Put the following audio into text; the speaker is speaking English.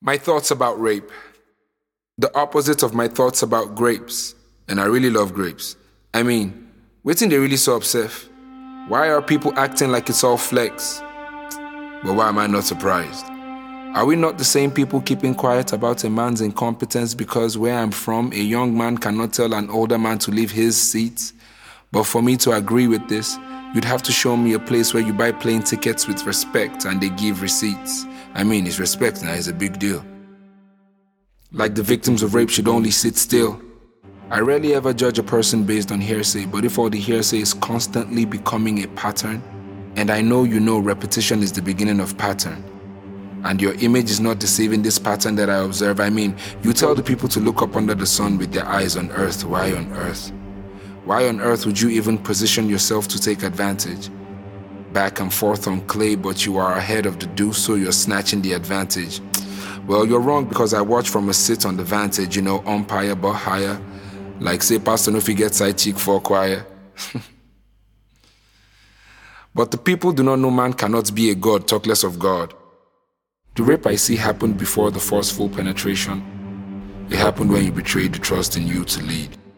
My thoughts about rape. The opposite of my thoughts about grapes. And I really love grapes. I mean, waiting they really so obsessed. Why are people acting like it's all flex? But why am I not surprised? Are we not the same people keeping quiet about a man's incompetence because where I'm from, a young man cannot tell an older man to leave his seat? But for me to agree with this, you'd have to show me a place where you buy plane tickets with respect and they give receipts. I mean, it's respect now, it's a big deal. Like the victims of rape should only sit still. I rarely ever judge a person based on hearsay, but if all the hearsay is constantly becoming a pattern, and I know you know repetition is the beginning of pattern, and your image is not deceiving this pattern that I observe, I mean, you tell the people to look up under the sun with their eyes on earth. Why on earth? Why on earth would you even position yourself to take advantage? Back and forth on clay, but you are ahead of the do, so you're snatching the advantage. Well, you're wrong because I watch from a sit on the vantage, umpire but higher. Like say Pastor Nufi gets side cheek for choir. But the people do not know man cannot be a god, talk less of God. The rape I see happened before the forceful penetration. It happened when you betrayed the trust in you to lead.